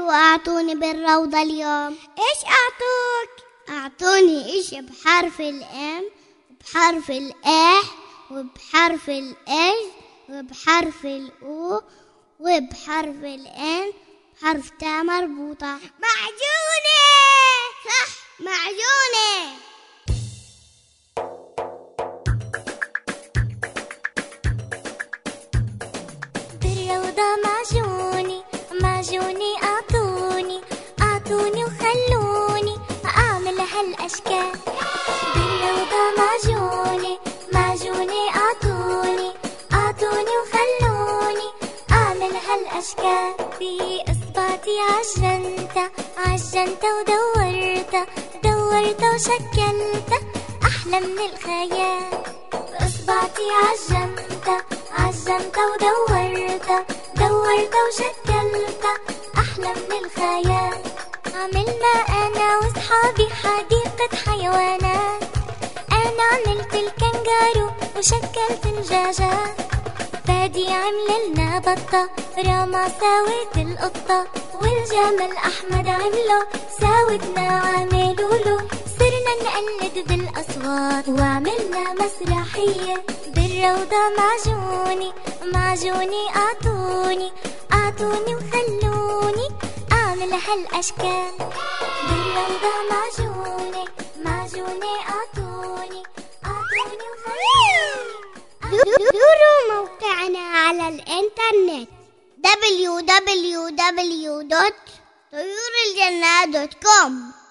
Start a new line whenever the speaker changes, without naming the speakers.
أعطوني بالروضة اليوم. إيش أعطوك؟ أعطوني إيش بحرف الإم وبحرف الإح وبحرف الإج وبحرف الأو وبحرف الإن بحرف تا مربوطة. معجونة. صح، معجونة.
بالروضة معجوني معجوني أعطوني وخلوني أعمل هالأشكال. بالروضة معجوني أعطوني وخلوني أعمل هالأشكال. بإصبعتي عجنت ودورت وشكلت أحلى من الخيال. بإصبعتي عجنت ودورت وشكلت أحلى من الخيال. عملنا أنا وصحابي حديقة حيوانات. أنا عملت الكنغارو وشكلت الدجاجات. فادي عمل لنا بطة، راما ساوت القطة، والجمل أحمد عمله ساوتنا عملوله. صرنا نقلد بالأصوات وعملنا مسرحية. بالروضة معجوني أعطوني وخلوني أعمل هالأشكال. بالروضة معجوني أعطوني وخلوني.
زوروا موقعنا على الإنترنت www.طيورالجنة.com.